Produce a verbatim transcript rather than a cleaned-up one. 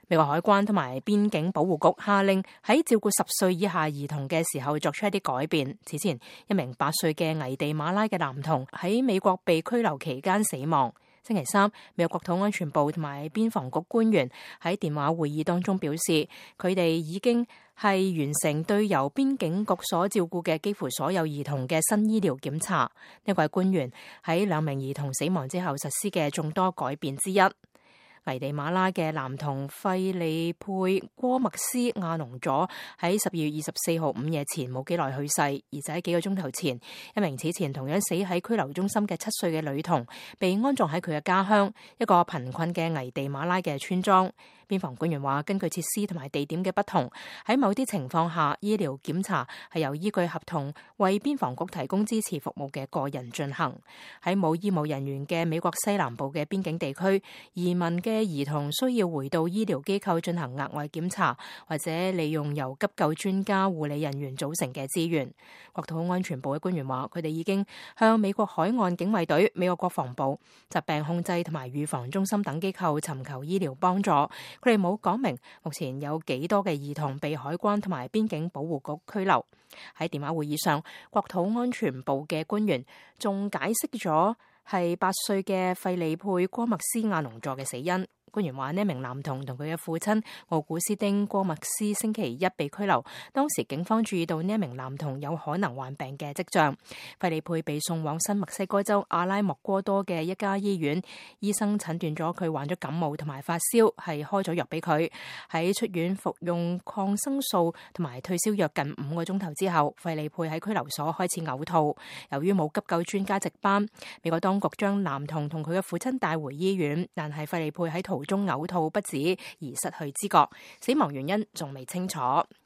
美國海關同埋邊境保護局下令喺照顧十歲以下兒童嘅時候作出一啲改變。此前，一名八歲嘅危地馬拉嘅男童喺美國被拘留期間死亡。星期三，美國國土安全部同埋邊防局官員喺電話會議當中表示，佢哋已經係完成對由邊境局所照顧嘅幾乎所有兒童嘅新醫療檢查。呢位官員喺兩名兒童死亡之後實施嘅眾多改變之一。危地馬拉嘅男童費利佩戈麥斯亞隆佐喺十二月二十四號午夜前冇幾耐去世，而就喺幾個鐘頭前，一名此前同樣死喺拘留中心嘅七歲嘅女童被安葬喺佢嘅家鄉，一個貧困嘅危地馬拉嘅村莊。邊防官員話，根據設施同埋地點嘅不同，喺某啲情況下，醫療檢查係由依據合同為邊防局提供支持服務嘅個人進行。喺冇醫務人員嘅美國西南部嘅邊境地區，移民嘅兒童需要回到醫療機構進行額外檢查，或者利用由急救專家、護理人員組成嘅資源。國土安全部嘅官員話，佢哋已經向美國海岸警衛隊、美國國防部、疾病控制同埋預防中心等機構尋求醫療幫助。佢哋冇講明目前有幾多嘅兒童被海關同埋邊境保護局拘留。喺電話會議上，國土安全部嘅官員仲解釋咗係八歲嘅費利佩戈麥斯亞隆佐嘅死因。官員話，呢名男童同佢嘅父親奧古斯丁戈麥斯星期一被拘留，當時警方注意到呢名男童有可能患病嘅跡象。費利佩被送往新墨西哥州阿拉莫戈多嘅一家醫院，醫生診斷咗佢患咗感冒同埋發燒，係開咗藥俾佢。喺出院服用抗生素同埋退燒藥近五個鐘頭之後，費利佩喺拘留所開始嘔吐。由於冇急救專家值班，美國當局將男童同佢嘅父親帶回醫院，但係費利佩喺途中嘔吐不止而失去知覺，死亡原因仲未清楚。